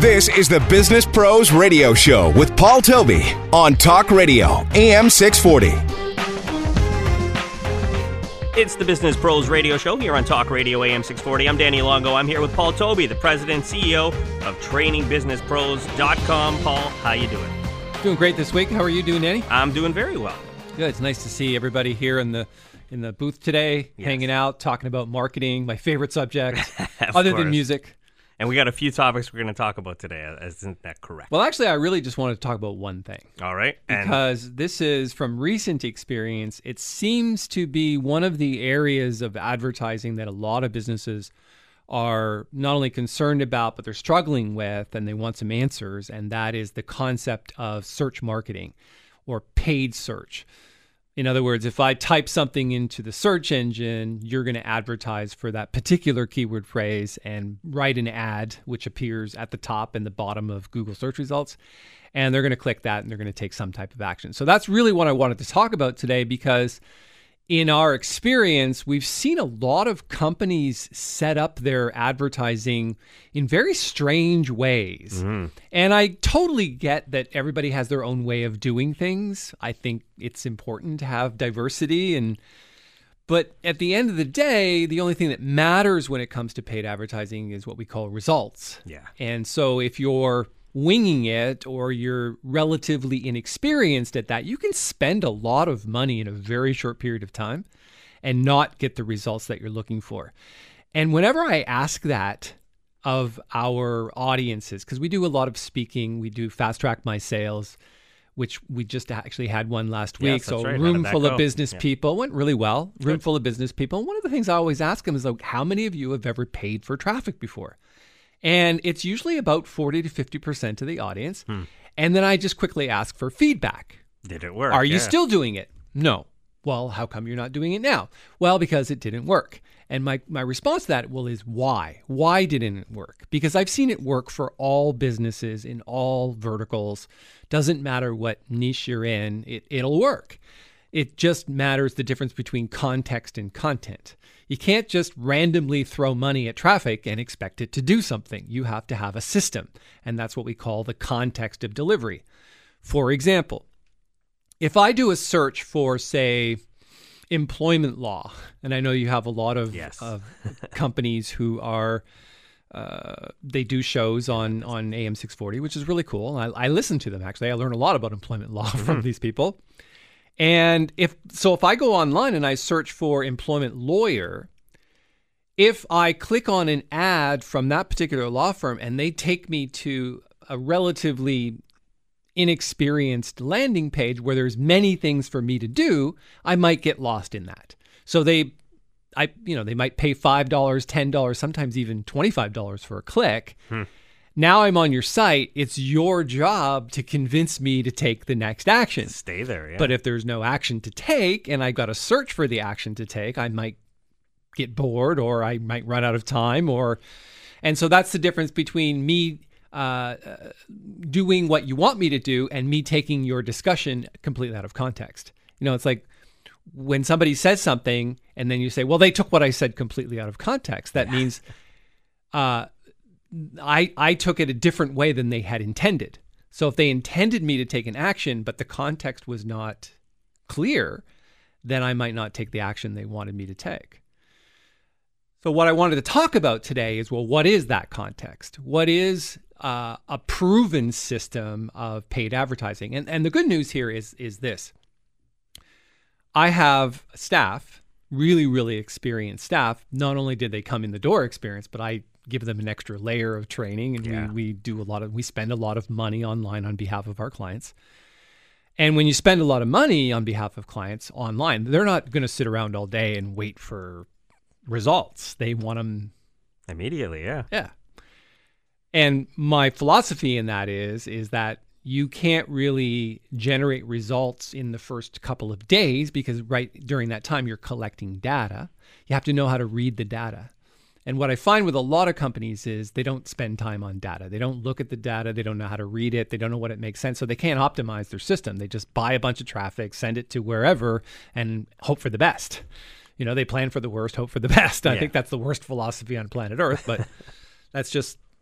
This is the Business Pros Radio Show with Paul Toby on Talk Radio, AM 640. It's the Business Pros Radio Show here on Talk Radio, AM 640. I'm Danny Longo. I'm here with Paul Toby, the president and CEO of TrainingBusinessPros.com. Paul, how you doing? Doing great this week. How are you doing, Danny? I'm doing very well. Good. It's nice to see everybody here in the booth today, hanging out, talking about marketing, my favorite subject, other than music. And we got a few topics we're going to talk about today. Isn't that correct? Well, actually, I really just wanted to talk about one thing. All right. Because this is from recent experience. It seems to be one of the areas of advertising that a lot of businesses are not only concerned about, but they're struggling with, and they want some answers. And that is the concept of search marketing or paid search. In other words, if I type something into the search engine, you're going to advertise for that particular keyword phrase and write an ad, which appears at the top and the bottom of Google search results. And they're going to click that and they're going to take some type of action. So that's really what I wanted to talk about today, because in our experience, we've seen a lot of companies set up their advertising in very strange ways. Mm-hmm. And I totally get that everybody has their own way of doing things. I think it's important to have diversity. But at the end of the day, the only thing that matters when it comes to paid advertising is what we call results. Yeah. And so if you're winging it or you're relatively inexperienced at that, you can spend a lot of money in a very short period of time and not get the results that you're looking for. And whenever I ask that of our audiences, because we do a lot of speaking, we do Fast Track My Sales, which we just actually had one last week. Yes, so right. room full of business people, went really well. Room full of business people. And one of the things I always ask them is, like, how many of you have ever paid for traffic before? And it's usually about 40 to 50% of the audience. And then I just quickly ask for feedback. Did it work? Are you still doing it? No. Well, how come you're not doing it now? Well, because it didn't work. And my response to that, is why? Why didn't it work? Because I've seen it work for all businesses in all verticals. Doesn't matter what niche you're in, it'll work. It just matters the difference between context and content. You can't just randomly throw money at traffic and expect it to do something. You have to have a system, and that's what we call the context of delivery. For example, if I do a search for, say, employment law, and I know you have a lot of companies who are, they do shows on AM 640, which is really cool. I listen to them, actually. I learn a lot about employment law from these people. And if I go online and I search for employment lawyer, if I click on an ad from that particular law firm and they take me to a relatively inexperienced landing page where there's many things for me to do, I might get lost in that. So they might pay $5, $10, sometimes even $25 for a click. Now I'm on your site. It's your job to convince me to take the next action. Stay there, yeah. But if there's no action to take and I've got to search for the action to take, I might get bored or I might run out of time. And so that's the difference between me doing what you want me to do and me taking your discussion completely out of context. It's like when somebody says something and then you say, well, they took what I said completely out of context. That means I took it a different way than they had intended. So if they intended me to take an action, but the context was not clear, then I might not take the action they wanted me to take. So what I wanted to talk about today is, well, what is that context? What is a proven system of paid advertising? And the good news here is this. I have staff, really, really experienced staff. Not only did they come in the door experienced, but I give them an extra layer of training, and we spend a lot of money online on behalf of our clients. And when you spend a lot of money on behalf of clients online, they're not going to sit around all day and wait for results. They want them immediately. Yeah. And my philosophy in that is that you can't really generate results in the first couple of days, because right during that time you're collecting data. You have to know how to read the data. And what I find with a lot of companies is they don't spend time on data. They don't look at the data. They don't know how to read it. They don't know what it makes sense. So they can't optimize their system. They just buy a bunch of traffic, send it to wherever, and hope for the best. They plan for the worst, hope for the best. I think that's the worst philosophy on planet Earth, but that's just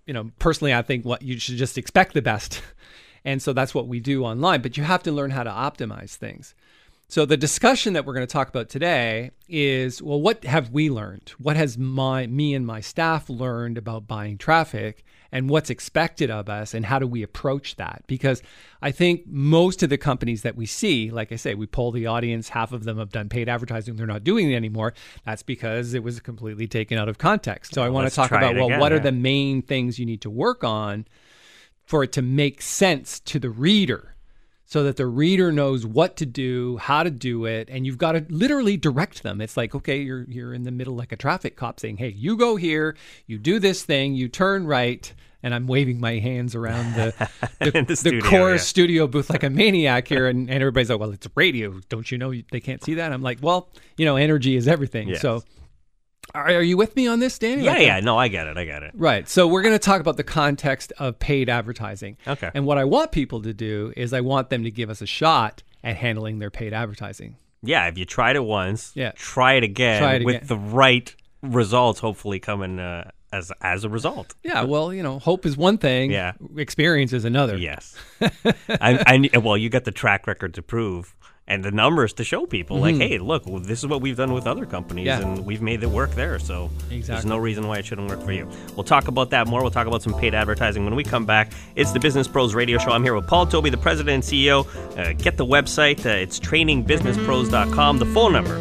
personally, I think what you should just expect the best. And so that's what we do online, but you have to learn how to optimize things. So the discussion that we're going to talk about today is, well, what have we learned? What has me and my staff learned about buying traffic, and what's expected of us, and how do we approach that? Because I think most of the companies that we see, like I say, we poll the audience, half of them have done paid advertising, they're not doing it anymore. That's because it was completely taken out of context. So I want to talk about, what are the main things you need to work on for it to make sense to the reader, so that the reader knows what to do, how to do it, and you've got to literally direct them. It's like, okay, you're in the middle like a traffic cop saying, hey, you go here, you do this thing, you turn right, and I'm waving my hands around the Chorus studio booth like a maniac here, and everybody's like, well, it's radio. Don't you know they can't see that? I'm like, well, energy is everything. Yes. So are you with me on this, Danny? Yeah. No, I get it. Right. So we're going to talk about the context of paid advertising. Okay. And what I want people to do is I want them to give us a shot at handling their paid advertising. Yeah. If you tried it once, try it again with the right results, hopefully coming as a result. Yeah. Well, hope is one thing. Yeah. Experience is another. Yes. Well, you got the track record to prove. And the numbers to show people, like, hey, look, this is what we've done with other companies, and we've made it work there. So there's no reason why it shouldn't work for you. We'll talk about that more. We'll talk about some paid advertising when we come back. It's the Business Pros Radio Show. I'm here with Paul Toby, the president and CEO. Get the website. It's trainingbusinesspros.com. The phone number,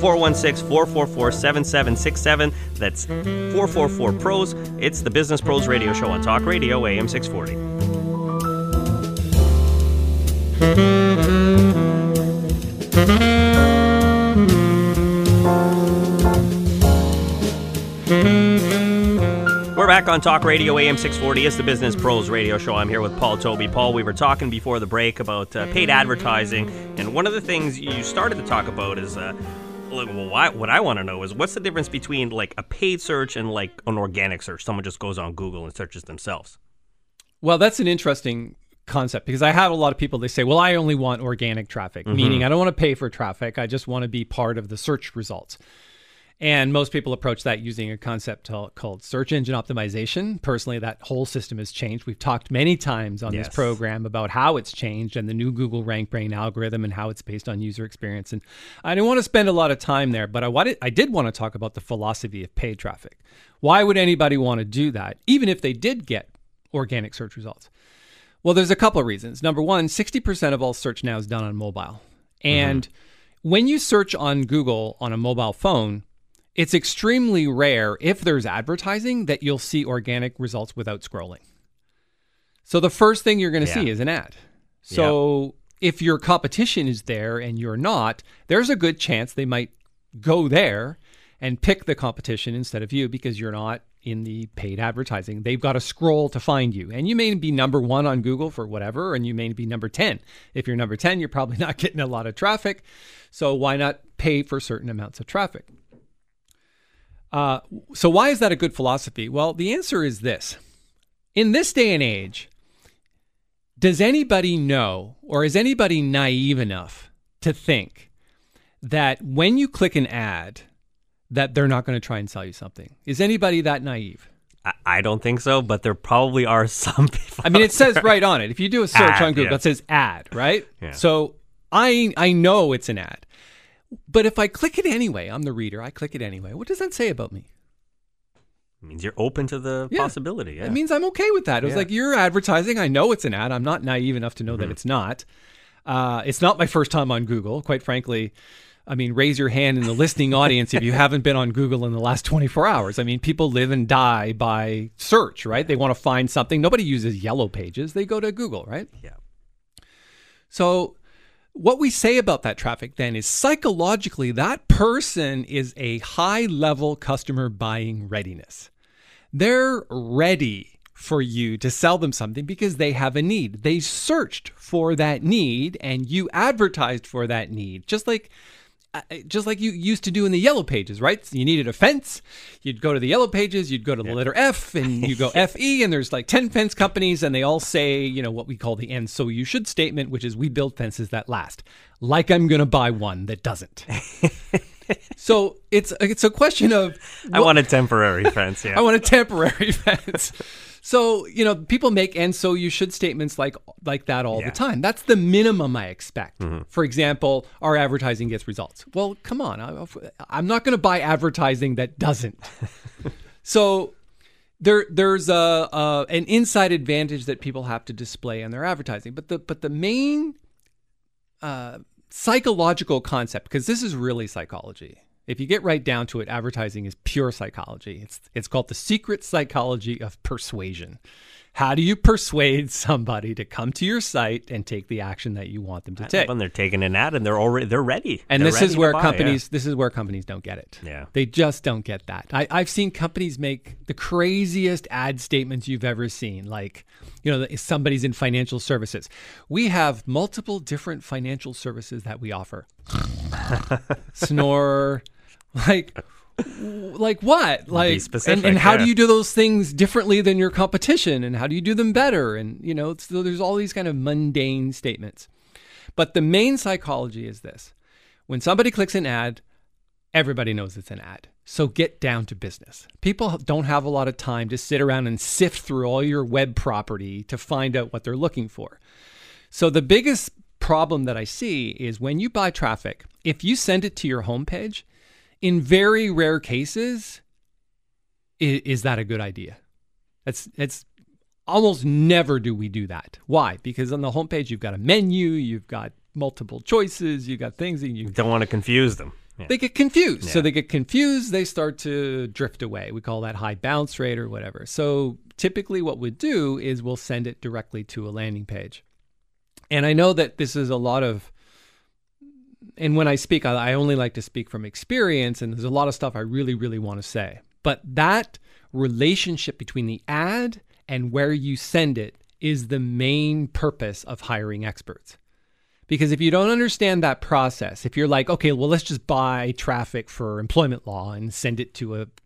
416-444-7767. That's 444-PROS. It's the Business Pros Radio Show on Talk Radio, AM 640. We're back on Talk Radio, AM 640. It's the Business Pros Radio Show. I'm here with Paul Toby. Paul, we were talking before the break about paid advertising, and one of the things you started to talk about is, what I want to know is, what's the difference between like a paid search and like an organic search? Someone just goes on Google and searches themselves. Well, that's an interesting concept, because I have a lot of people, they say, well, I only want organic traffic, meaning I don't want to pay for traffic. I just want to be part of the search results. And most people approach that using a concept called search engine optimization. Personally, that whole system has changed. We've talked many times on this program about how it's changed and the new Google RankBrain algorithm and how it's based on user experience. And I didn't want to spend a lot of time there, but I did want to talk about the philosophy of paid traffic. Why would anybody want to do that, even if they did get organic search results? Well, there's a couple of reasons. Number one, 60% of all search now is done on mobile. And when you search on Google on a mobile phone, it's extremely rare, if there's advertising, that you'll see organic results without scrolling. So the first thing you're going to see is an ad. So if your competition is there and you're not, there's a good chance they might go there and pick the competition instead of you, because you're not in the paid advertising. They've got to scroll to find you. And you may be number 1 on Google for whatever, and you may be number 10. If you're number 10, you're probably not getting a lot of traffic. So why not pay for certain amounts of traffic? So why is that a good philosophy? Well, the answer is this. In this day and age, does anybody know, or is anybody naive enough to think that when you click an ad, that they're not going to try and sell you something? Is anybody that naive? I don't think so, but there probably are some people. I mean, it says right on it. If you do a search on Google, it says ad, right? Yeah. So I know it's an ad. But if I click it anyway, I'm the reader, I click it anyway, what does that say about me? It means you're open to the possibility. Yeah. It means I'm okay with that. It was like, you're advertising. I know it's an ad. I'm not naive enough to know that it's not. It's not my first time on Google, quite frankly. I mean, raise your hand in the listening audience if you haven't been on Google in the last 24 hours. I mean, people live and die by search, right? They want to find something. Nobody uses Yellow Pages. They go to Google, right? Yeah. So what we say about that traffic then is, psychologically, that person is a high-level customer buying readiness. They're ready for you to sell them something because they have a need. They searched for that need and you advertised for that need. Just like you used to do in the Yellow Pages, right? So you needed a fence. You'd go to the Yellow Pages, you'd go to the letter F, and you go FE, and there's like 10 fence companies, and they all say, what we call the "and so you should" statement, which is, we build fences that last. Like I'm going to buy one that doesn't. So it's a question of... I want a temporary fence, I want a temporary fence. So, people make "and so you should" statements like that all the time. That's the minimum I expect. For example, our advertising gets results. Well, come on. I'm not going to buy advertising that doesn't. So there's an inside advantage that people have to display in their advertising. But the main psychological concept, because this is really psychology. If you get right down to it, advertising is pure psychology. It's called the secret psychology of persuasion. How do you persuade somebody to come to your site and take the action that you want them to take? When they're taking an ad and they're ready. And this is where companies don't get it. Yeah. They just don't get that. I've seen companies make the craziest ad statements you've ever seen. Like, somebody's in financial services. We have multiple different financial services that we offer. Snore. Like what? Like, be specific, and how do you do those things differently than your competition? And how do you do them better? And, there's all these kind of mundane statements. But the main psychology is this. When somebody clicks an ad, everybody knows it's an ad. So get down to business. People don't have a lot of time to sit around and sift through all your web property to find out what they're looking for. So the biggest problem that I see is when you buy traffic, if you send it to your homepage, in very rare cases, is that a good idea? It's almost never do we do that. Why? Because on the homepage, you've got a menu, you've got multiple choices, you've got things that you don't want to confuse them. Yeah. They get confused. Yeah. So they get confused, they start to drift away. We call that high bounce rate or whatever. So typically what we'll do is we'll send it directly to a landing page. And I know that this is a lot of, and when I speak, I only like to speak from experience, and there's a lot of stuff I really, really want to say. But that relationship between the ad and where you send it is the main purpose of hiring experts. Because if you don't understand that process, if you're like, okay, well, let's just buy traffic for employment law and send it to a,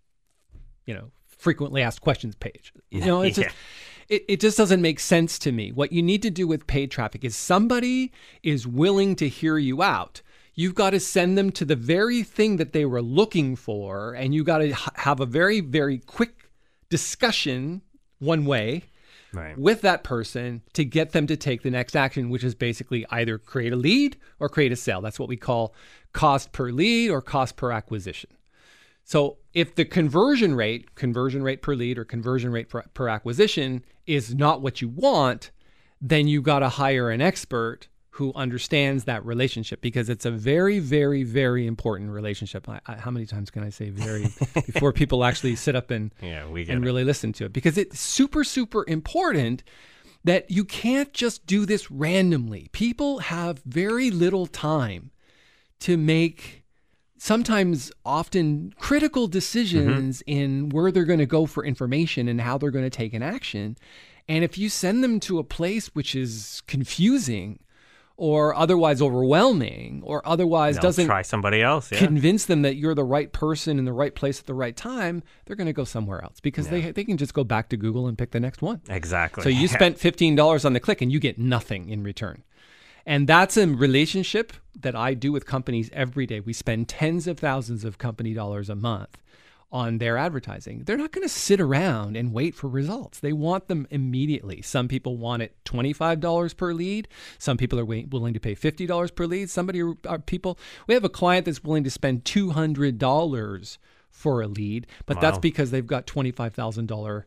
frequently asked questions page. It's just, it just doesn't make sense to me. What you need to do with paid traffic is somebody is willing to hear you out. You've got to send them to the very thing that they were looking for, and you got to have a very, very quick discussion one way with that person to get them to take the next action, which is basically either create a lead or create a sale. That's what we call cost per lead or cost per acquisition. So if the conversion rate per lead or conversion rate per acquisition is not what you want, then you got to hire an expert who understands that relationship, because it's a very, very, very important relationship. How many times can I say very before people actually sit up and really listen to it? Because it's super, super important that you can't just do this randomly. People have very little time to make sometimes often critical decisions in where they're going to go for information and how they're going to take an action. And if you send them to a place which is confusing or otherwise overwhelming or otherwise doesn't try somebody else, convince them that you're the right person in the right place at the right time, they're going to go somewhere else because they can just go back to Google and pick the next one. Exactly. So you spent $15 on the click and you get nothing in return. And that's a relationship that I do with companies every day. We spend tens of thousands of company dollars a month on their advertising. They're not going to sit around and wait for results. They want them immediately. Some people want it $25 per lead. Some people are willing to pay $50 per lead. We have a client that's willing to spend $200 for a lead, but that's because they've got $25,000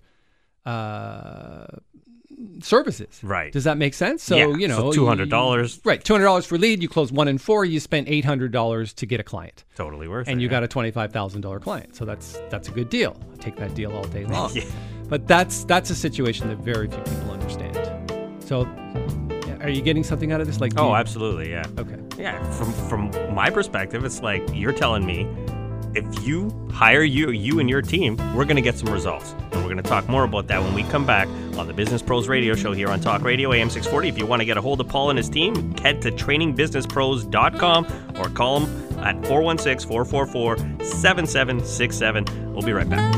services. Right. Does that make sense? So, so $200. Right. $200 for lead. You close 1 in 4. You spent $800 to get a client. Totally worth it. And you got a $25,000 client. So that's a good deal. I'll take that deal all day long. But that's a situation that very few people understand. So are you getting something out of this? Absolutely. Yeah. Okay. Yeah. From my perspective, it's like you're telling me, if you hire you and your team, we're going to get some results. And we're going to talk more about that when we come back on the Business Pros Radio Show here on Talk Radio AM 640. If you want to get a hold of Paul and his team, head to trainingbusinesspros.com or call them at 416-444-7767. We'll be right back.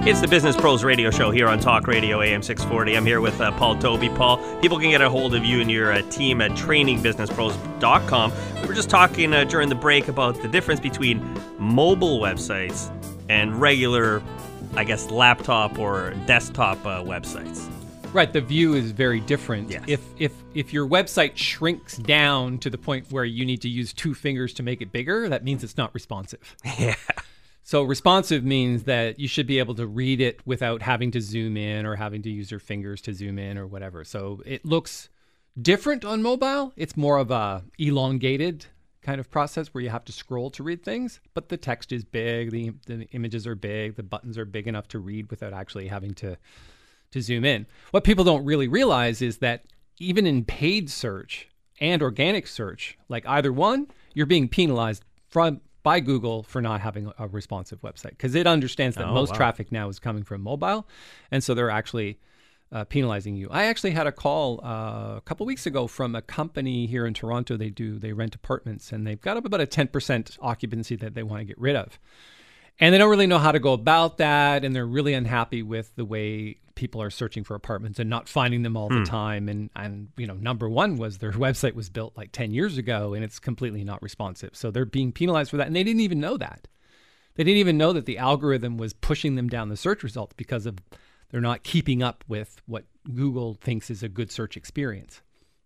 It's the Business Pros Radio Show here on Talk Radio AM 640. I'm here with Paul Toby. Paul, people can get a hold of you and your team at trainingbusinesspros.com. We were just talking during the break about the difference between mobile websites and regular, I guess, laptop or desktop websites. Right, the view is very different. Yes. If your website shrinks down to the point where you need to use 2 fingers to make it bigger, that means it's not responsive. Yeah. So responsive means that you should be able to read it without having to zoom in or having to use your fingers to zoom in or whatever. So it looks different on mobile. It's more of a elongated kind of process where you have to scroll to read things, but the text is big, the images are big, the buttons are big enough to read without actually having to zoom in. What people don't really realize is that even in paid search and organic search, like either one, you're being penalized by Google for not having a responsive website, because it understands that most traffic now is coming from mobile, and so they're actually penalizing you. I actually had a call a couple weeks ago from a company here in Toronto. They rent apartments, and they've got up about a 10% occupancy that they want to get rid of. And they don't really know how to go about that, and they're really unhappy with the way people are searching for apartments and not finding them all the time. And you know, number one was their website was built like 10 years ago, and it's completely not responsive. So they're being penalized for that, and they didn't even know that. They didn't even know that the algorithm was pushing them down the search results because of they're not keeping up with what Google thinks is a good search experience.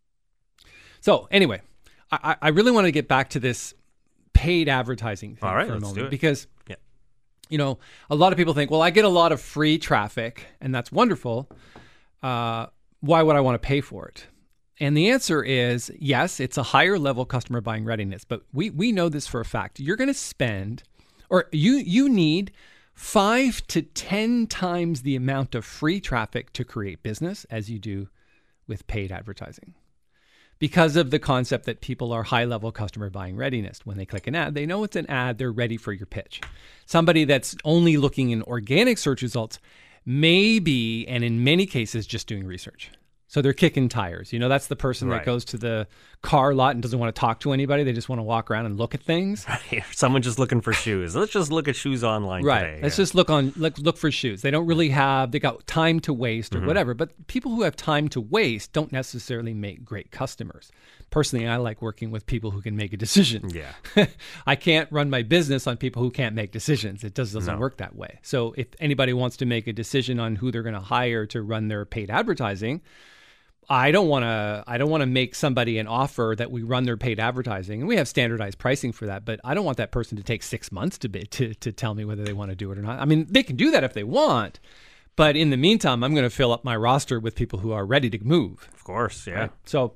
So anyway, I really want to get back to this paid advertising thing for a moment, because you know, a lot of people think, well, I get a lot of free traffic, and that's wonderful. Why would I want to pay for it? And the answer is, yes, it's a higher level customer buying readiness, but we know this for a fact. You're going to spend, or you need 5 to 10 times the amount of free traffic to create business as you do with paid advertising, because of the concept that people are high-level customer buying readiness. When they click an ad, they know it's an ad, they're ready for your pitch. Somebody that's only looking in organic search results may be, and in many cases, just doing research. So they're kicking tires. You know, that's the person that goes to the car lot and doesn't want to talk to anybody. They just want to walk around and look at things. Right. Someone just looking for shoes. Let's just look at shoes online today. Let's just look for shoes. They don't really they got time to waste or whatever. But people who have time to waste don't necessarily make great customers. Personally, I like working with people who can make a decision. Yeah. I can't run my business on people who can't make decisions. It doesn't work that way. So if anybody wants to make a decision on who they're going to hire to run their paid advertising, I don't want to make somebody an offer that we run their paid advertising, and we have standardized pricing for that. But I don't want that person to take 6 months to tell me whether they want to do it or not. I mean, they can do that if they want, but in the meantime, I'm going to fill up my roster with people who are ready to move. Of course, yeah. Right?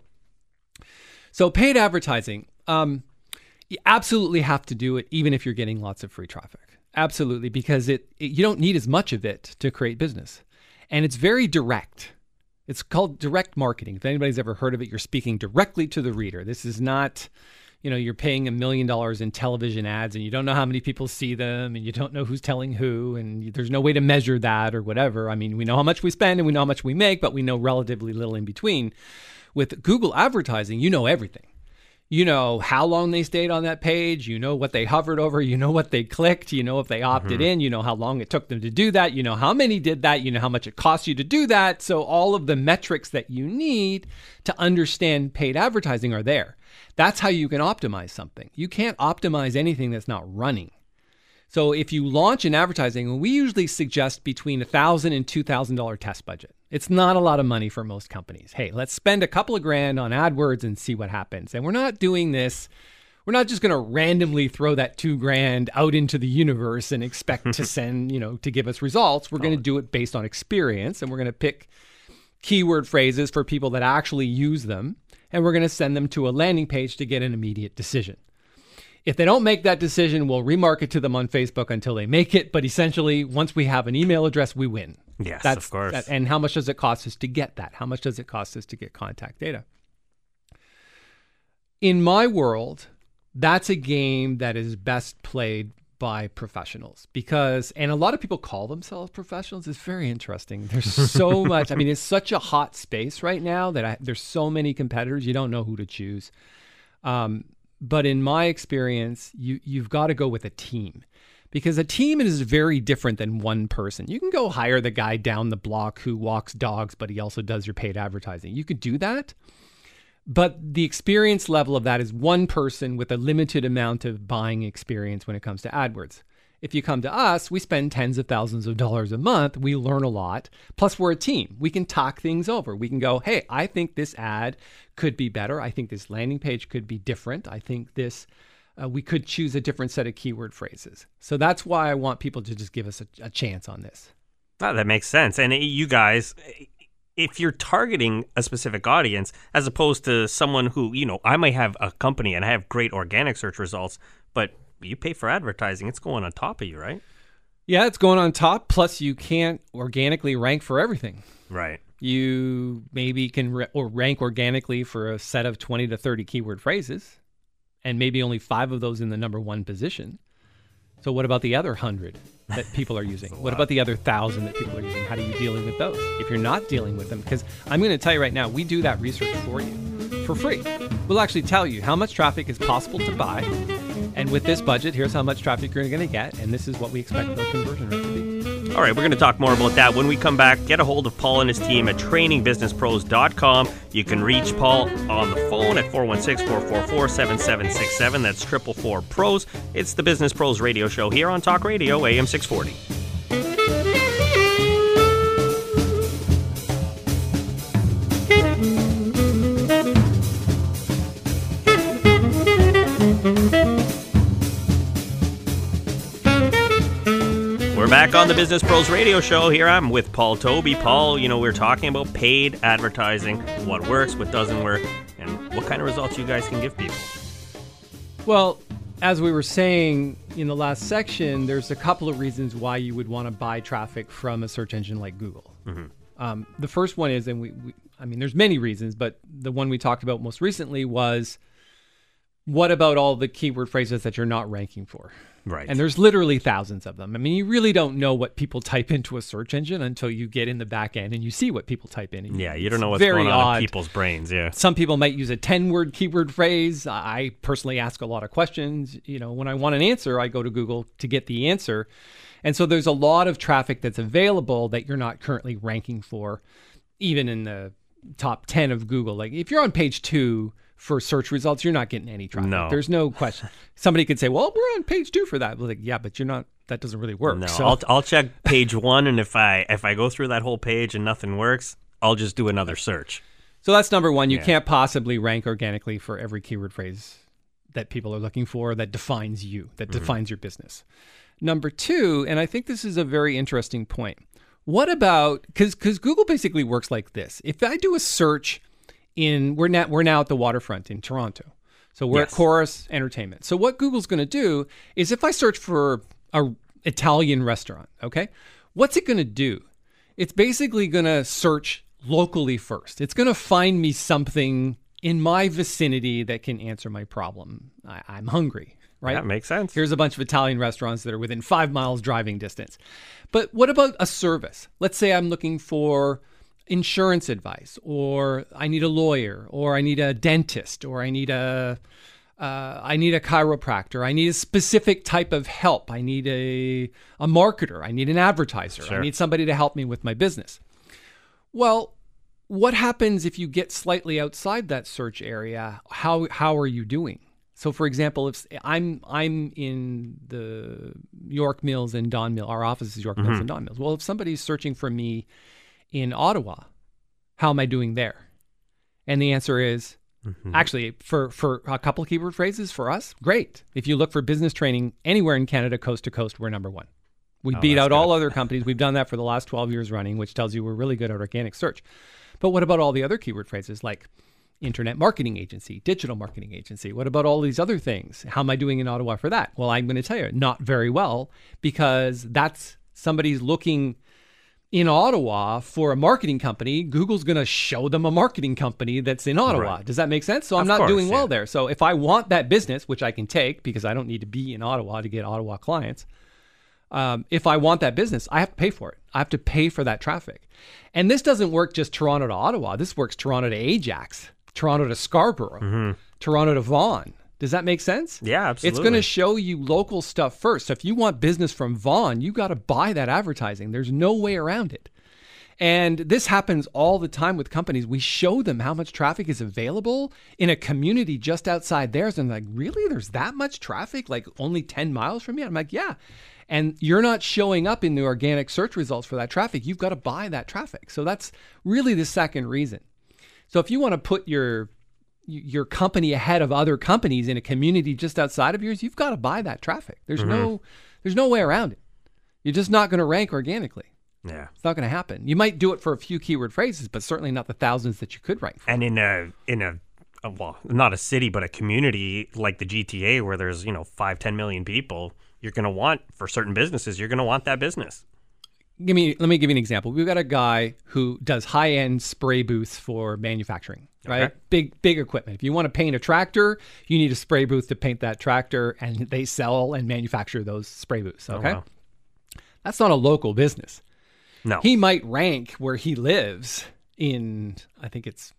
So paid advertising, you absolutely have to do it, even if you're getting lots of free traffic. Absolutely, because you don't need as much of it to create business, and it's very direct. It's called direct marketing. If anybody's ever heard of it, you're speaking directly to the reader. This is not, you're paying $1 million in television ads and you don't know how many people see them and you don't know who's telling who, and there's no way to measure that or whatever. I mean, we know how much we spend and we know how much we make, but we know relatively little in between. With Google advertising, you know everything. You know how long they stayed on that page. You know what they hovered over. You know what they clicked. You know if they opted in. You know how long it took them to do that. You know how many did that. You know how much it costs you to do that. So all of the metrics that you need to understand paid advertising are there. That's how you can optimize something. You can't optimize anything that's not running. So if you launch an advertising, we usually suggest between $1,000 and $2,000 test budget. It's not a lot of money for most companies. Hey, let's spend a couple of grand on AdWords and see what happens. And we're not doing this. We're not just going to randomly throw that $2,000 out into the universe and expect to send, to give us results. We're going to do it based on experience, and we're going to pick keyword phrases for people that actually use them, and we're going to send them to a landing page to get an immediate decision. If they don't make that decision, we'll remarket to them on Facebook until they make it. But essentially, once we have an email address, we win. Yes, of course. And how much does it cost us to get that? How much does it cost us to get contact data? In my world, that's a game that is best played by professionals and a lot of people call themselves professionals. It's very interesting. There's so much. I mean, it's such a hot space right now that there's so many competitors. You don't know who to choose. But in my experience, you've got to go with a team. Because a team is very different than one person. You can go hire the guy down the block who walks dogs, but he also does your paid advertising. You could do that. But the experience level of that is one person with a limited amount of buying experience when it comes to AdWords. If you come to us, we spend tens of thousands of dollars a month. We learn a lot. Plus, we're a team. We can talk things over. We can go, hey, I think this ad could be better. I think this landing page could be different. I think this, we could choose a different set of keyword phrases. So that's why I want people to just give us a chance on this. Oh, that makes sense. And you guys, if you're targeting a specific audience, as opposed to someone who, I might have a company and I have great organic search results, but you pay for advertising, it's going on top of you, right? Yeah, it's going on top. Plus, you can't organically rank for everything. Right. You maybe can rank organically for a set of 20 to 30 keyword phrases, and maybe only 5 of those in the number 1 position. So what about the other 100 that people are using? What about the other 1,000 that people are using? How are you dealing with those if you're not dealing with them? Because I'm going to tell you right now, we do that research for you for free. We'll actually tell you how much traffic is possible to buy. And with this budget, here's how much traffic you're going to get. And this is what we expect the conversion rate to be. All right, we're going to talk more about that when we come back. Get a hold of Paul and his team at trainingbusinesspros.com. You can reach Paul on the phone at 416-444-7767. That's 444-PROS. It's the Business Pros Radio Show here on Talk Radio, AM 640. We're back on the Business Pros Radio Show. Here I'm with Paul Toby. Paul, we're talking about paid advertising, what works, what doesn't work, and what kind of results you guys can give people. Well, as we were saying in the last section, there's a couple of reasons why you would want to buy traffic from a search engine like Google. Mm-hmm. The first one is, and there's many reasons, but the one we talked about most recently was, what about all the keyword phrases that you're not ranking for? Right. And there's literally thousands of them. I mean, you really don't know what people type into a search engine until you get in the back end and you see what people type in. Yeah, you don't know what's going on in people's brains. Yeah. Some people might use a 10-word keyword phrase. I personally ask a lot of questions. When I want an answer, I go to Google to get the answer. And so there's a lot of traffic that's available that you're not currently ranking for, even in the top 10 of Google. Like if you're on page 2 for search results, you're not getting any traffic. No. There's no question. Somebody could say, well, we're on page 2 for that. We're like, yeah, but you're not, that doesn't really work. No, so. I'll check page 1, and if I go through that whole page and nothing works, I'll just do another search. So that's number 1. You can't possibly rank organically for every keyword phrase that people are looking for that defines you, that defines your business. Number 2, and I think this is a very interesting point. What about, because Google basically works like this. If I do a search we're now at the waterfront in Toronto. So we're at Chorus Entertainment. So what Google's going to do is if I search for a Italian restaurant, okay, what's it going to do? It's basically going to search locally first. It's going to find me something in my vicinity that can answer my problem. I'm hungry, right? That makes sense. Here's a bunch of Italian restaurants that are within 5 miles driving distance. But what about a service? Let's say I'm looking for insurance advice, or I need a lawyer, or I need a dentist, or I need a chiropractor. I need a specific type of help. I need a marketer. I need an advertiser. Sure. I need somebody to help me with my business. Well, what happens if you get slightly outside that search area? How are you doing? So, for example, if I'm in the York Mills and Don Mills, our office is York Mills and Don Mills. Well, if somebody's searching for me in Ottawa, how am I doing there? And the answer is, actually, for a couple of keyword phrases for us, great. If you look for business training anywhere in Canada, coast to coast, we're number 1. We beat out all other companies. We've done that for the last 12 years running, which tells you we're really good at organic search. But what about all the other keyword phrases like internet marketing agency, digital marketing agency? What about all these other things? How am I doing in Ottawa for that? Well, I'm going to tell you, not very well, because that's somebody's looking in Ottawa for a marketing company. Google's going to show them a marketing company that's in Ottawa. Right. Does that make sense? So I'm not doing well there. So if I want that business, which I can take because I don't need to be in Ottawa to get Ottawa clients, if I want that business, I have to pay for it. I have to pay for that traffic. And this doesn't work just Toronto to Ottawa. This works Toronto to Ajax, Toronto to Scarborough, Toronto to Vaughan, Does that make sense? Yeah, absolutely. It's going to show you local stuff first. So if you want business from Vaughn, you got to buy that advertising. There's no way around it. And this happens all the time with companies. We show them how much traffic is available in a community just outside theirs. And like, really? There's that much traffic? Like only 10 miles from me? I'm like, yeah. And you're not showing up in the organic search results for that traffic. You've got to buy that traffic. So that's really the second reason. So if you want to put your company ahead of other companies in a community just outside of yours, you've got to buy that traffic. There's no way around it. You're just not going to rank organically. Yeah. It's not going to happen. You might do it for a few keyword phrases, but certainly not the thousands that you could rank for. And in a well, not a city, but a community like the GTA where there's, 5-10 million people, you're going to want, for certain businesses, you're going to want that business. Let me give you an example. We've got a guy who does high-end spray booths for manufacturing, right? Okay. Big equipment. If you want to paint a tractor, you need a spray booth to paint that tractor, and they sell and manufacture those spray booths, okay? Oh, wow. That's not a local business. No. He might rank where he lives in, I think it's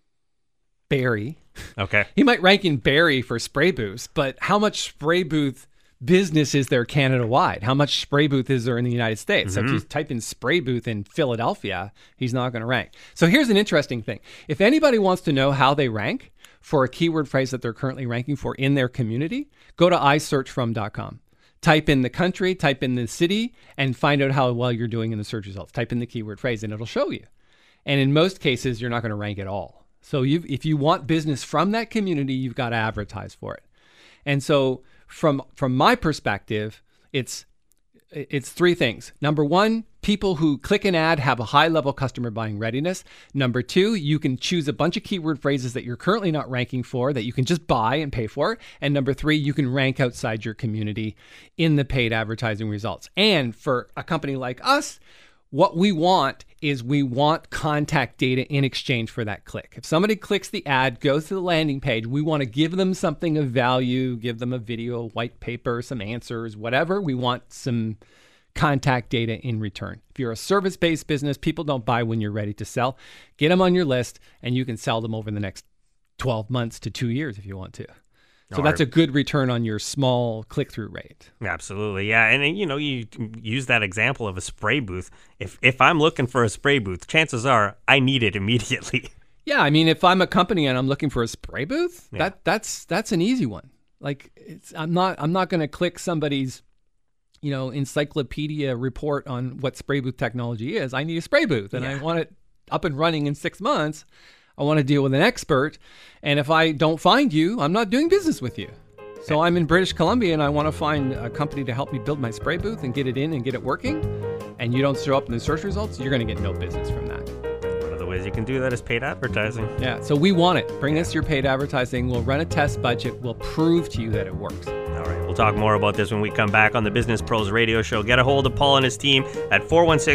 Barrie. Okay. He might rank in Barrie for spray booths, but how much spray booth business is there Canada-wide? How much spray booth is there in the United States? So if you type in spray booth in Philadelphia, he's not going to rank. So here's an interesting thing. If anybody wants to know how they rank for a keyword phrase that they're currently ranking for in their community, go to isearchfrom.com. Type in the country, type in the city, and find out how well you're doing in the search results. Type in the keyword phrase, and it'll show you. And in most cases, you're not going to rank at all. So if you want business from that community, you've got to advertise for it. And so from my perspective, it's three things. Number one, people who click an ad have a high level customer buying readiness. Number two, you can choose a bunch of keyword phrases that you're currently not ranking for that you can just buy and pay for. And number three, you can rank outside your community in the paid advertising results. And for a company like us, what we want is we want contact data in exchange for that click. If somebody clicks the ad, goes to the landing page, we want to give them something of value, give them a video, a white paper, some answers, whatever. We want some contact data in return. If you're a service-based business, people don't buy when you're ready to sell. Get them on your list, and you can sell them over the next 12 months to 2 years if you want to. So that's a good return on your small click-through rate. Absolutely, yeah. And, you use that example of a spray booth. If I'm looking for a spray booth, chances are I need it immediately. Yeah, I mean, if I'm a company and I'm looking for a spray booth, that's an easy one. Like, I'm not going to click somebody's, encyclopedia report on what spray booth technology is. I need a spray booth, and I want it up and running in 6 months. I want to deal with an expert. And if I don't find you, I'm not doing business with you. So I'm in British Columbia and I want to find a company to help me build my spray booth and get it in and get it working. And you don't show up in the search results, you're going to get no business from that. One of the ways you can do that is paid advertising. Yeah, so we want it. Bring us your paid advertising. We'll run a test budget. We'll prove to you that it works. All right, we'll talk more about this when we come back on the Business Pros Radio Show. Get a hold of Paul and his team at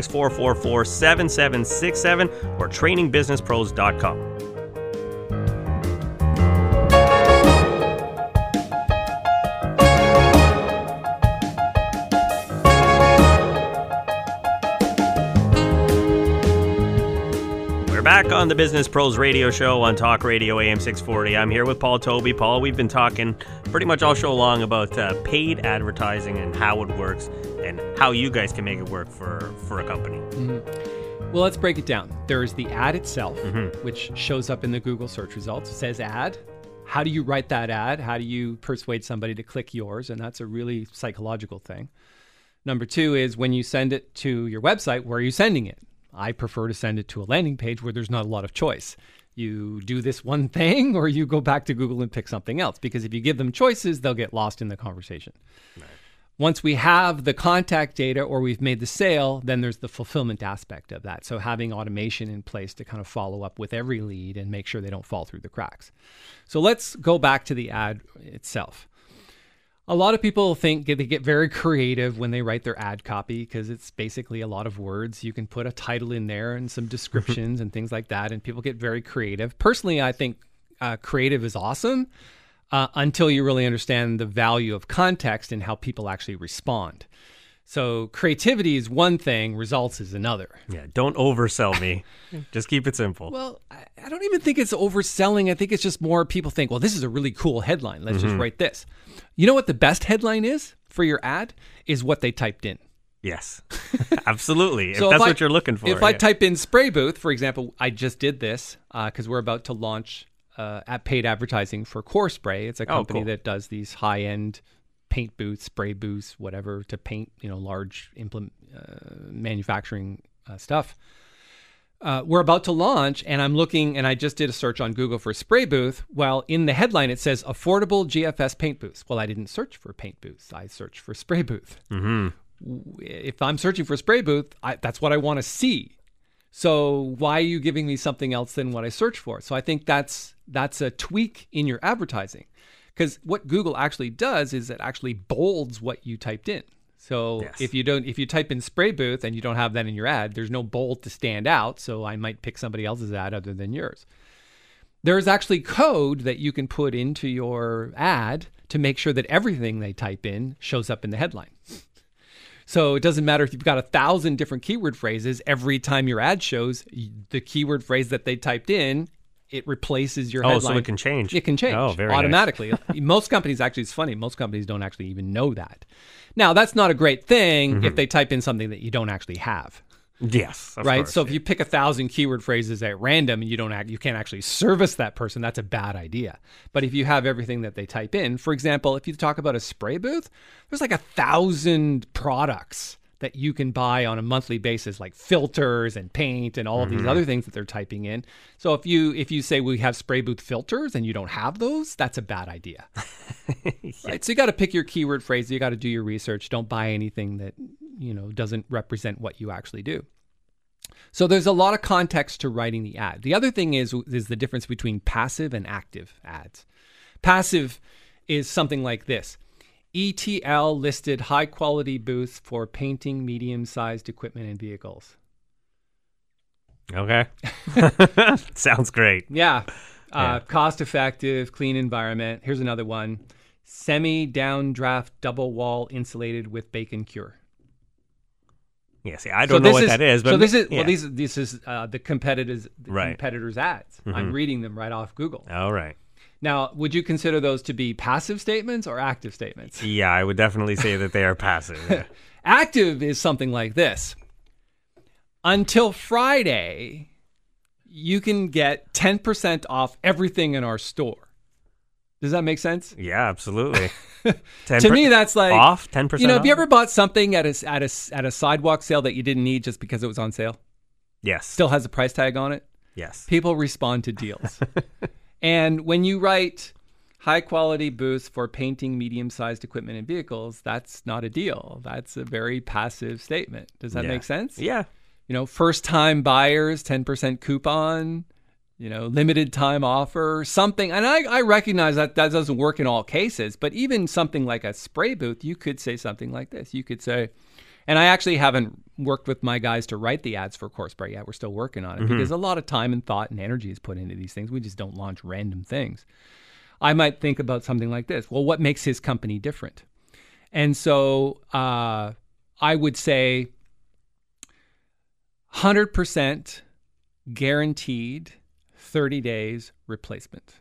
416-444-7767 or trainingbusinesspros.com. Back on the Business Pros Radio Show on Talk Radio AM 640. I'm here with Paul Toby. Paul, we've been talking pretty much all show long about paid advertising and how it works and how you guys can make it work for a company. Mm-hmm. Well, let's break it down. There's the ad itself, which shows up in the Google search results. It says ad. How do you write that ad? How do you persuade somebody to click yours? And that's a really psychological thing. Number two is when you send it to your website, where are you sending it? I prefer to send it to a landing page where there's not a lot of choice. You do this one thing or you go back to Google and pick something else, because if you give them choices, they'll get lost in the conversation. Right. Once we have the contact data or we've made the sale, then there's the fulfillment aspect of that. So having automation in place to kind of follow up with every lead and make sure they don't fall through the cracks. So let's go back to the ad itself. A lot of people think they get very creative when they write their ad copy because it's basically a lot of words. You can put a title in there and some descriptions and things like that, and people get very creative. Personally, I think creative is awesome until you really understand the value of context and how people actually respond. So creativity is one thing, results is another. Yeah, don't oversell me. Just keep it simple. Well, I don't even think it's overselling. I think it's just more people think, well, this is a really cool headline. Let's just write this. You know what the best headline is for your ad? Is what they typed in. Yes, absolutely. So if that's what you're looking for. If I type in spray booth, for example, I just did this because we're about to launch paid advertising for Core Spray. It's a company that does these high-end paint booths, spray booths, whatever, to paint, large manufacturing stuff. We're about to launch, and I'm looking, and I just did a search on Google for spray booth. Well, in the headline, it says affordable GFS paint booths. Well, I didn't search for paint booths. I searched for spray booth. Mm-hmm. If I'm searching for spray booth, that's what I want to see. So why are you giving me something else than what I searched for? So I think that's a tweak in your advertising. Because what Google actually does is it actually bolds what you typed in. So if you type in spray booth and you don't have that in your ad, there's no bold to stand out. So I might pick somebody else's ad other than yours. There's actually code that you can put into your ad to make sure that everything they type in shows up in the headline. So it doesn't matter if you've got 1,000 different keyword phrases. Every time your ad shows the keyword phrase that they typed in, it replaces your headline. Oh, so it can change. It can change automatically. Nice. Most companies, actually, it's funny, most companies don't actually even know that. Now, that's not a great thing if they type in something that you don't actually have. Yes, of right. course, so if you pick 1,000 keyword phrases at random and you can't actually service that person, that's a bad idea. But if you have everything that they type in, for example, if you talk about a spray booth, there's like 1,000 products that you can buy on a monthly basis, like filters and paint and all of these other things that they're typing in. So if you say we have spray booth filters and you don't have those, that's a bad idea. Right? So you got to pick your keyword phrase. You got to do your research. Don't buy anything that doesn't represent what you actually do. So there's a lot of context to writing the ad. The other thing is the difference between passive and active ads. Passive is something like this. ETL listed high-quality booths for painting medium-sized equipment and vehicles. Okay. Sounds great. Yeah. Cost-effective, clean environment. Here's another one. Semi-downdraft double-wall insulated with bacon cure. Yeah, see, I don't know what that is. But so this is the competitors' ads. I'm reading them right off Google. All right. Now, would you consider those to be passive statements or active statements? Yeah, I would definitely say that they are passive. Yeah. Active is something like this. Until Friday, you can get 10% off everything in our store. Does that make sense? Yeah, absolutely. To me, that's like off 10%. Have you ever bought something at a sidewalk sale that you didn't need just because it was on sale? Yes. Still has a price tag on it? Yes. People respond to deals. And when you write high-quality booths for painting medium-sized equipment and vehicles, that's not a deal. That's a very passive statement. Does that make sense? Yeah. First-time buyers, 10% coupon, limited time offer, something. And I recognize that doesn't work in all cases, but even something like a spray booth, you could say something like this. You could say, and I actually haven't worked with my guys to write the ads for Core Spray yet. We're still working on it because a lot of time and thought and energy is put into these things. We just don't launch random things. I might think about something like this. Well, what makes his company different? And so I would say 100% guaranteed 30 days replacement. Does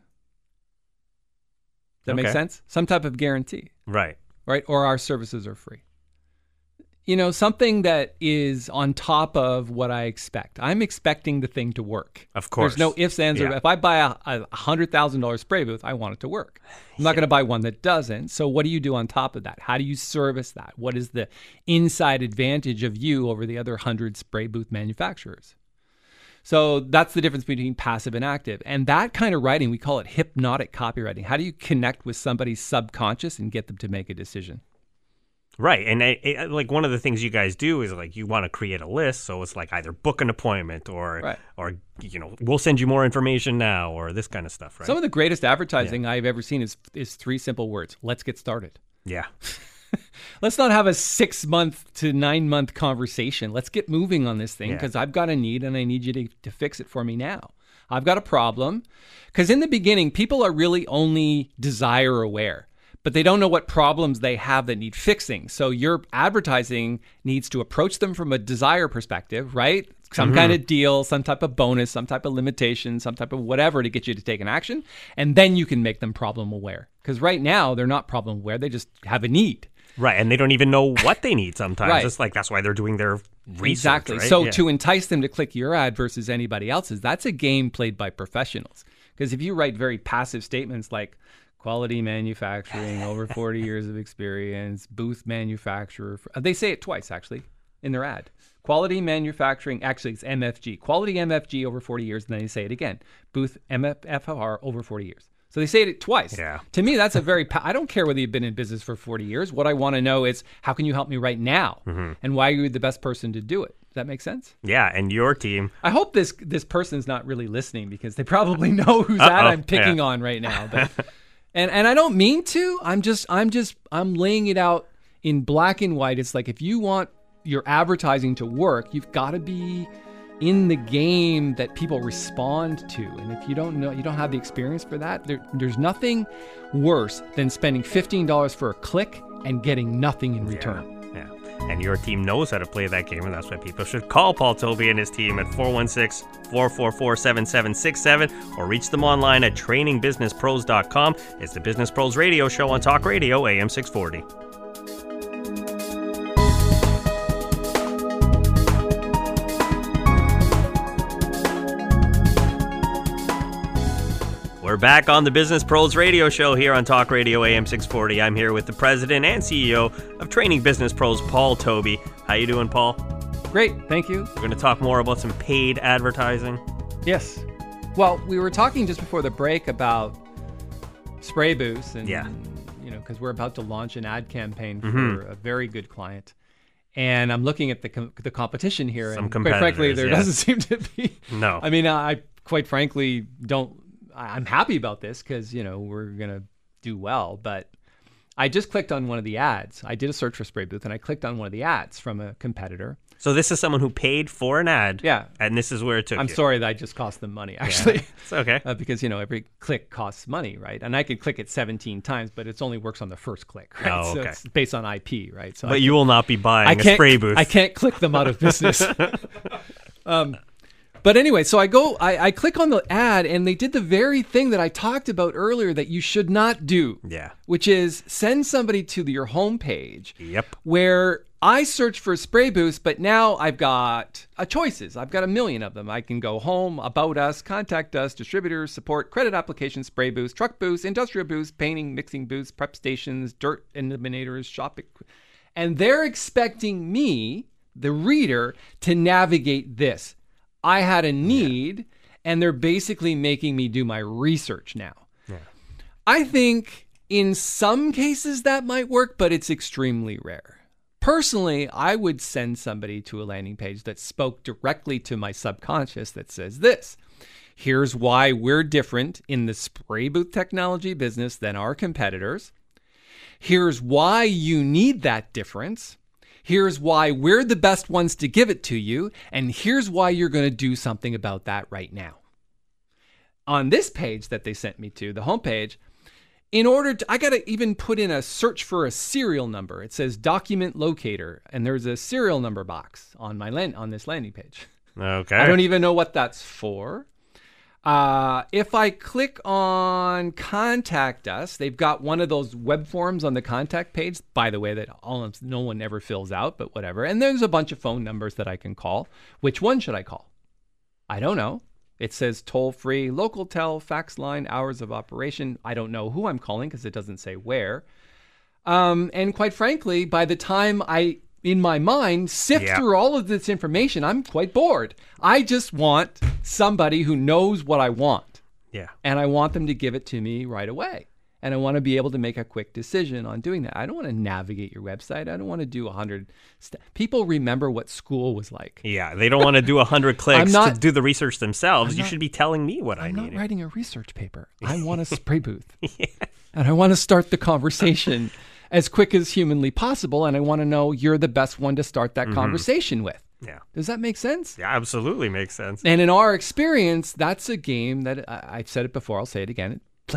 that make sense? Some type of guarantee. Right. Or our services are free. Something that is on top of what I expect. I'm expecting the thing to work. Of course. There's no ifs, ands, or if I buy a $100,000 spray booth, I want it to work. I'm not going to buy one that doesn't. So what do you do on top of that? How do you service that? What is the inside advantage of you over the other 100 spray booth manufacturers? So that's the difference between passive and active. And that kind of writing, we call it hypnotic copywriting. How do you connect with somebody's subconscious and get them to make a decision? Right. And like one of the things you guys do is like you want to create a list. So it's like either book an appointment or we'll send you more information now or this kind of stuff. Right. Some of the greatest advertising I've ever seen is 3 simple words. Let's get started. Yeah. Let's not have a 6-month to 9-month conversation. Let's get moving on this thing because I've got a need and I need you to fix it for me now. I've got a problem. Because in the beginning, people are really only desire aware. but they don't know what problems they have that need fixing. So your advertising needs to approach them from a desire perspective, right? Some kind of deal, some type of bonus, some type of limitation, some type of whatever to get you to take an action. And then you can make them problem aware. Because right now, they're not problem aware. They just have a need. Right. And they don't even know what they need sometimes. Right. It's like that's why they're doing their research. Exactly. Right? So to entice them to click your ad versus anybody else's, that's a game played by professionals. Because if you write very passive statements like quality manufacturing, over 40 years of experience, booth manufacturer, they say it twice actually in their ad. Quality manufacturing, actually it's MFG. Quality MFG over 40 years, and then they say it again. Booth MFR over 40 years. So they say it twice. Yeah. To me, that's a very, I don't care whether you've been in business for 40 years. What I want to know is, how can you help me right now? And why are you the best person to do it? Does that make sense? Yeah, and your team. I hope this person's not really listening because they probably know whose ad I'm picking on right now. But, and I don't mean to. I'm laying it out in black and white. It's like if you want your advertising to work, you've got to be in the game that people respond to. And if you don't know, you don't have the experience for that, there's nothing worse than spending $15 for a click and getting nothing in return. Yeah. And your team knows how to play that game, and that's why people should call Paul Toby and his team at 416-444-7767 or reach them online at trainingbusinesspros.com. It's the Business Pros Radio Show on Talk Radio, AM 640. We're back on the Business Pros Radio Show here on Talk Radio AM 640. I'm here with the president and CEO of Training Business Pros, Paul Toby. How you doing, Paul? Great, thank you. We're going to talk more about some paid advertising. Yes. Well, we were talking just before the break about spray booths, and because we're about to launch an ad campaign for a very good client. And I'm looking at the competition here, and quite frankly, there doesn't seem to be. No. I mean, I quite frankly don't. I'm happy about this because, we're going to do well. But I just clicked on one of the ads. I did a search for spray booth, and I clicked on one of the ads from a competitor. So this is someone who paid for an ad. Yeah. And this is where it took I'm you. sorry that I just cost them money, actually. Yeah, it's okay. Because, every click costs money, right? And I could click it 17 times, but it only works on the first click, right? Oh, okay. So it's based on IP, right? So but you will not be buying a spray booth. I can't click them out of business. But anyway, so I click on the ad, and they did the very thing that I talked about earlier that you should not do. Yeah. Which is send somebody to your homepage. Yep. Where I search for spray booths, but now I've got choices. I've got a million of them. I can go home, about us, contact us, distributors, support, credit applications, spray booths, truck booths, industrial booths, painting, mixing booths, prep stations, dirt eliminators, shopping. And they're expecting me, the reader, to navigate this. I had a need, and they're basically making me do my research now. Yeah. I think in some cases that might work, but it's extremely rare. Personally, I would send somebody to a landing page that spoke directly to my subconscious that says this. Here's why we're different in the spray booth technology business than our competitors. Here's why you need that difference. Here's why we're the best ones to give it to you, and here's why you're going to do something about that right now. On this page that they sent me to, the homepage, I got to even put in a search for a serial number. It says document locator, and there's a serial number box on this landing page. Okay. I don't even know what that's for. If I click on contact us, they've got one of those web forms on the contact page, by the way, that no one ever fills out, but whatever. And there's a bunch of phone numbers that I can call. Which one should I call? I don't know. It says toll free, local tel, fax line, hours of operation. I don't know who I'm calling because it doesn't say where. And quite frankly, by the time I, in my mind, sift through all of this information, I'm quite bored. I just want somebody who knows what I want. Yeah. And I want them to give it to me right away. And I want to be able to make a quick decision on doing that. I don't want to navigate your website. I don't want to do 100 people remember what school was like. Yeah, they don't want to do 100 clicks to do the research themselves. You should be telling me what I need. I'm not writing a research paper. I want a spray booth. And I want to start the conversation as quick as humanly possible. And I want to know you're the best one to start that conversation with. Yeah. Does that make sense? Yeah, absolutely makes sense. And in our experience, that's a game that I've said it before. I'll say it again. It played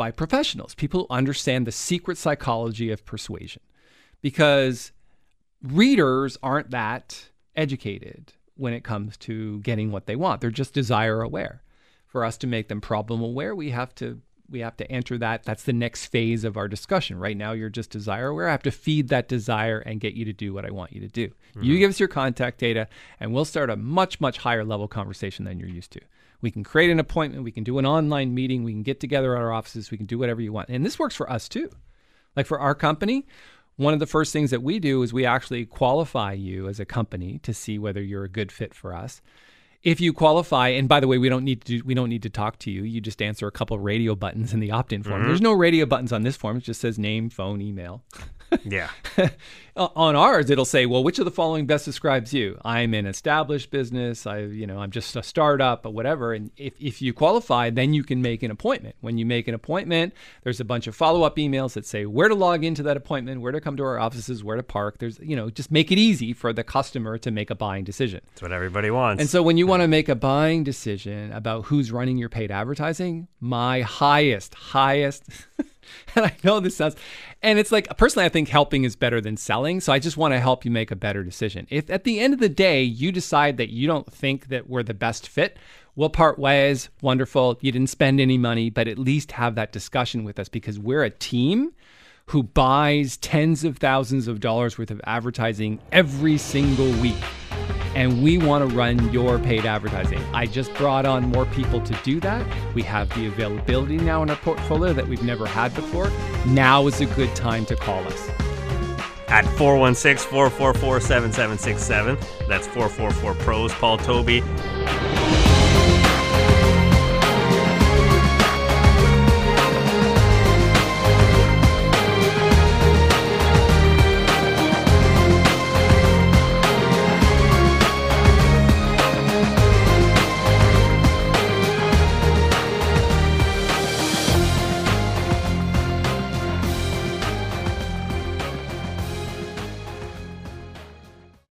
by professionals, people who understand the secret psychology of persuasion, because readers aren't that educated when it comes to getting what they want. They're just desire aware. For us to make them problem aware, we have to enter that. That's the next phase of our discussion. Right now, you're just desire aware. I have to feed that desire and get you to do what I want you to do. Mm-hmm. You give us your contact data, and we'll start a much, much higher level conversation than you're used to. We can create an appointment. We can do an online meeting. We can get together at our offices. We can do whatever you want. And this works for us too. Like for our company, one of the first things that we do is we actually qualify you as a company to see whether you're a good fit for us. If you qualify, and by the way, we don't need to talk to you. You just answer a couple of radio buttons in the opt-in form. Mm-hmm. There's no radio buttons on this form. It just says name, phone, email. Yeah. On ours, it'll say, well, which of the following best describes you? I'm an established business. I'm just a startup or whatever. And if you qualify, then you can make an appointment. When you make an appointment, there's a bunch of follow-up emails that say where to log into that appointment, where to come to our offices, where to park. There's, just make it easy for the customer to make a buying decision. That's what everybody wants. And so when you want to make a buying decision about who's running your paid advertising, my highest and I know this sounds, and it's like, personally, I think helping is better than selling. So I just want to help you make a better decision. If at the end of the day, you decide that you don't think that we're the best fit, we'll part ways. Wonderful. You didn't spend any money, but at least have that discussion with us, because we're a team who buys tens of thousands of dollars worth of advertising every single week. And we want to run your paid advertising. I just brought on more people to do that. We have the availability now in our portfolio that we've never had before. Now is a good time to call us. At 416-444-7767. That's 444-PROS. Paul Toby.